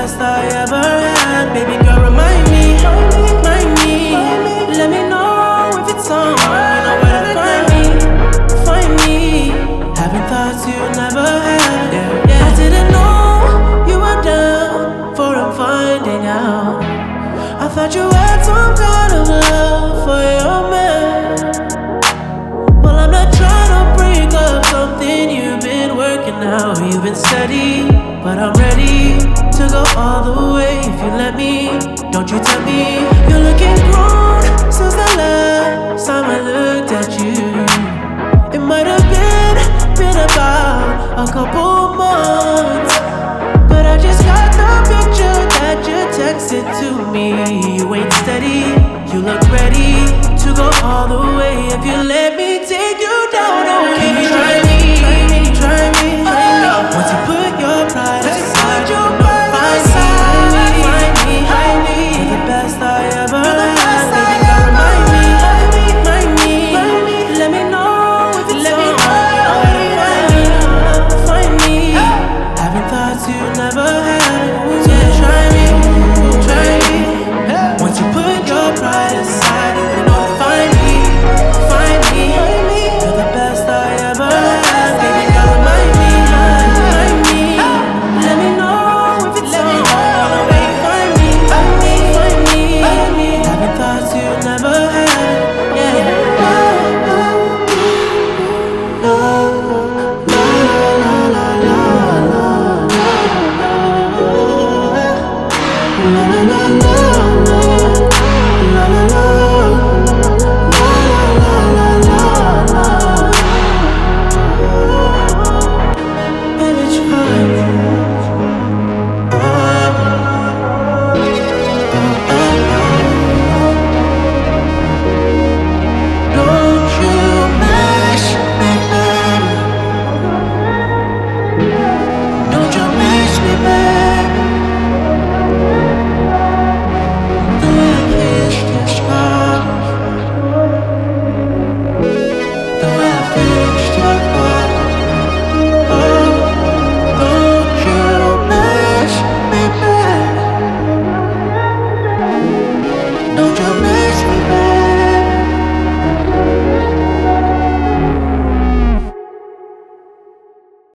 best I ever had. Baby girl, remind me, remind me. Let me know if it's on. You know where to find me, find me. Having thoughts you never had. I didn't know you were down for I'm finding out. I thought you had some kind of love for your man. Well, I'm not trying to break up something you've been working out. You've been steady, but I'm ready to go all the way if you let me. Don't you tell me you're looking grown since the last time I looked at you. It might have been about a couple months, but I just got the picture that you texted to me. You ain't steady, you look ready to go all the way if you let me take you down. Oh, can you try me, try me, try me, try me? Once you put your pride aside, you know find me, find me. You're the best I ever had. Baby girl, remind me, remind me. Let me know if it's on. Find me. Having thoughts you never had. So try me, try me. Once you put your pride aside, you know find me, find me. You're the best I ever had. Baby girl, remind me, remind me. Let me know if it's on. Find me, find me. Having thoughts you never had. Yeah. La la la la.